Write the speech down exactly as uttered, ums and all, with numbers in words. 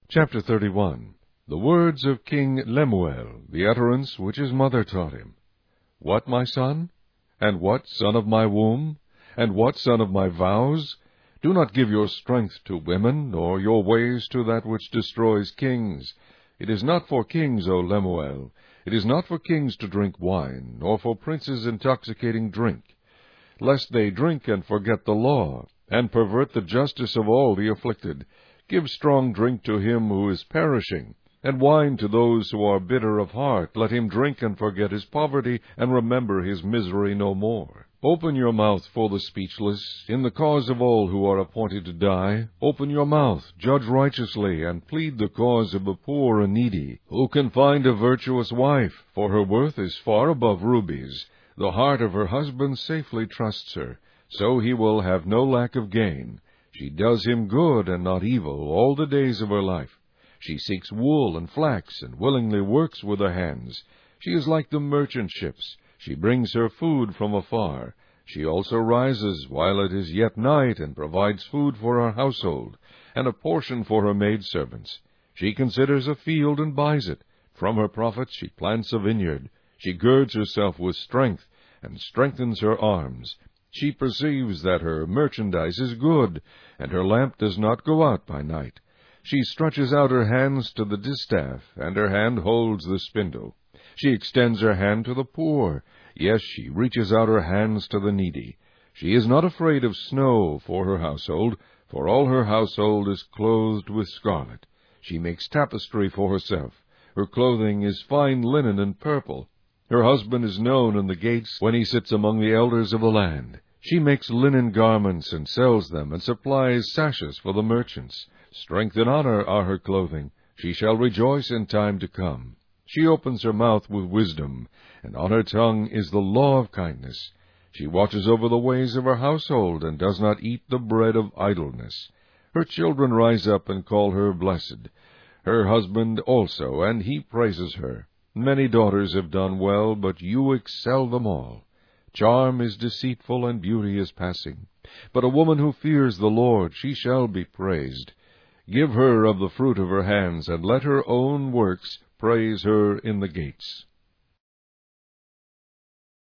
Chapter thirty-one. The words of King Lemuel, the utterance which his mother taught him. What, my son? And what, son of my womb? And what, son of my vows? Do not give your strength to women, nor your ways to that which destroys kings. It is not for kings, O Lemuel, it is not for kings to drink wine, nor for princes intoxicating drink, lest they drink and forget the law, and pervert the justice of all the afflicted. Give strong drink to him who is perishing, and wine to those who are bitter of heart. Let him drink and forget his poverty, and remember his misery no more. Open your mouth for the speechless, in the cause of all who are appointed to die. Open your mouth, judge righteously, and plead the cause of the poor and needy. Who can find a virtuous wife? For her worth is far above rubies. The heart of her husband safely trusts her, so he will have no lack of gain. She does him good and not evil all the days of her life. She seeks wool and flax, and willingly works with her hands. She is like the merchant ships. She brings her food from afar. She also rises while it is yet night, and provides food for her household, and a portion for her maidservants. She considers a field and buys it. From her profits she plants a vineyard. She girds herself with strength, and strengthens her arms. She perceives that her merchandise is good, and her lamp does not go out by night. She stretches out her hands to the distaff, and her hand holds the spindle. She extends her hand to the poor. Yes, she reaches out her hands to the needy. She is not afraid of snow for her household, for all her household is clothed with scarlet. She makes tapestry for herself. Her clothing is fine linen and purple. Her husband is known in the gates when he sits among the elders of the land. She makes linen garments and sells them, and supplies sashes for the merchants. Strength and honor are her clothing. She shall rejoice in time to come. She opens her mouth with wisdom, and on her tongue is the law of kindness. She watches over the ways of her household, and does not eat the bread of idleness. Her children rise up and call her blessed. Her husband also, and he praises her. Many daughters have done well, but you excel them all. Charm is deceitful, and beauty is passing. But a woman who fears the Lord, she shall be praised. Give her of the fruit of her hands, and let her own works praise her in the gates.